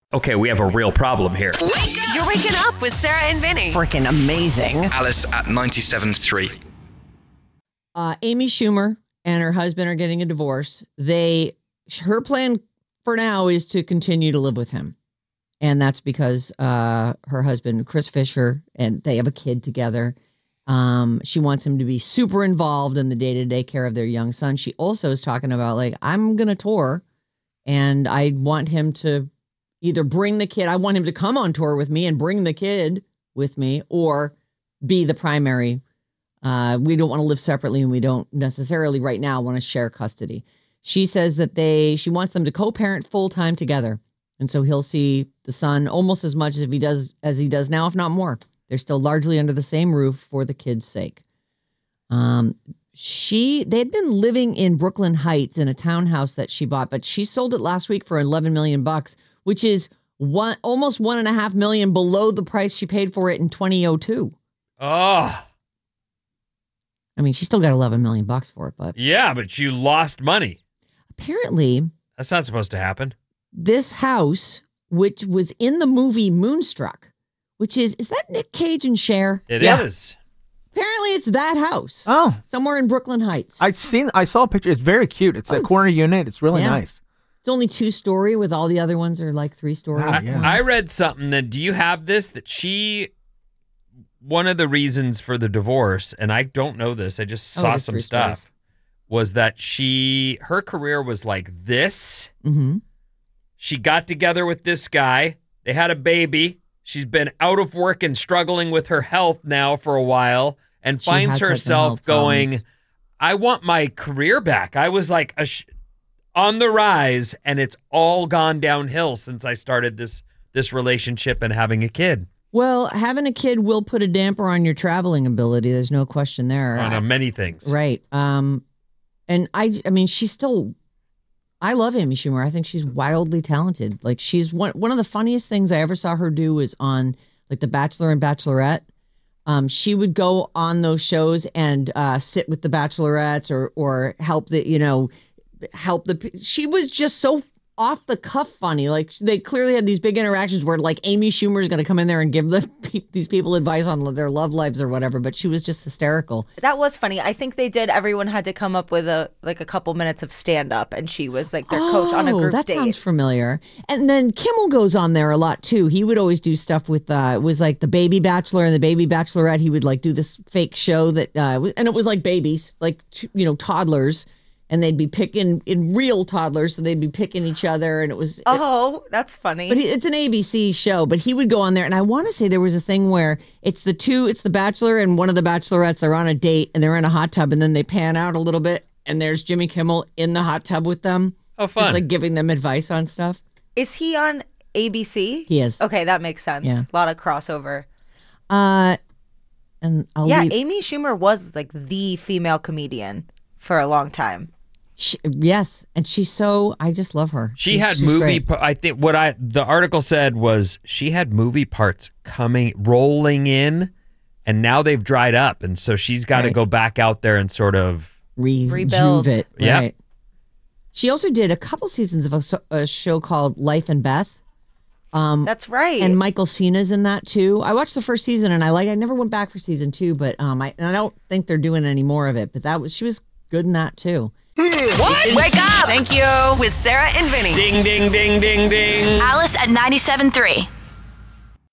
Okay, we have a real problem here. You're waking up with Sarah and Vinny. Freaking amazing. Alice at 97.3. Amy Schumer and her husband are getting a divorce. Her plan for now is to continue to live with him. And that's because her husband, Chris Fisher, and they have a kid together. She wants him to be super involved in the day-to-day care of their young son. She also is talking about, like, I'm going to tour, and I want him to either bring the kid. I want him to come on tour with me and bring the kid with me, or be the primary. We don't want to live separately, and we don't necessarily right now want to share custody. She says that she wants them to co-parent full-time together. And so he'll see the son almost as much as he does now, if not more. They're still largely under the same roof for the kid's sake. They had been living in Brooklyn Heights in a townhouse that she bought, but she sold it last week for $11 million, which is almost $1.5 million below the price she paid for it in 2002. Oh. I mean, she still got $11 million for it, but Yeah, but you lost money. Apparently, That's not supposed to happen. This house, which was in the movie Moonstruck, which is that Nick Cage and Cher? It is. Apparently, it's that house. Oh, somewhere in Brooklyn Heights. I saw a picture. It's very cute. It's a corner unit. It's really nice. It's only 2-story, with all the other ones are like 3-story. I read something that, do you have this? That one of the reasons for the divorce, and I don't know this, I just saw some stuff, was that her career was like this. Mm-hmm. She got together with this guy. They had a baby. She's been out of work and struggling with her health now for a while, and finds herself going, I want my career back. I was like on the rise, and it's all gone downhill since I started this relationship and having a kid. Well, having a kid will put a damper on your traveling ability. There's no question there. On many things. Right. And I mean, she's still... I love Amy Schumer. I think she's wildly talented. Like, she's one of the funniest things I ever saw her do was on, like, The Bachelor and Bachelorette. She would go on those shows and sit with the bachelorettes or help she was just so off the cuff funny. Like, they clearly had these big interactions where, like, Amy Schumer is going to come in there and give these people advice on their love lives or whatever, but she was just hysterical. That was funny. I think everyone had to come up with a couple minutes of stand up, and she was like their coach on a group date. That sounds familiar. And then Kimmel goes on there a lot too. He would always do stuff with it was like the Baby Bachelor and the Baby Bachelorette. He would like do this fake show that and it was like babies, like toddlers. And they'd be picking in real toddlers, so they'd be picking each other, and it was... Oh, that's funny. But it's an ABC show, but he would go on there, and I want to say there was a thing where it's the Bachelor and one of the Bachelorettes, they're on a date, and they're in a hot tub, and then they pan out a little bit, and there's Jimmy Kimmel in the hot tub with them. Oh, fun. Just like giving them advice on stuff. Is he on ABC? He is. Okay, that makes sense. Yeah. A lot of crossover. And Amy Schumer was like the female comedian for a long time. Yes, and she's so... I just love her. She's movie... I think the article said was she had movie parts rolling in, and now they've dried up, and so she's got to go back out there and sort of... rebuild it. Yeah. Right. She also did a couple seasons of a show called Life and Beth. That's right. And Michael Cena's in that too. I watched the first season, and I never went back for season 2, but I don't think they're doing any more of it, but she was good in that too. What? Wake up! Thank you. With Sarah and Vinny. Ding, ding, ding, ding, ding. Alice at 97.3.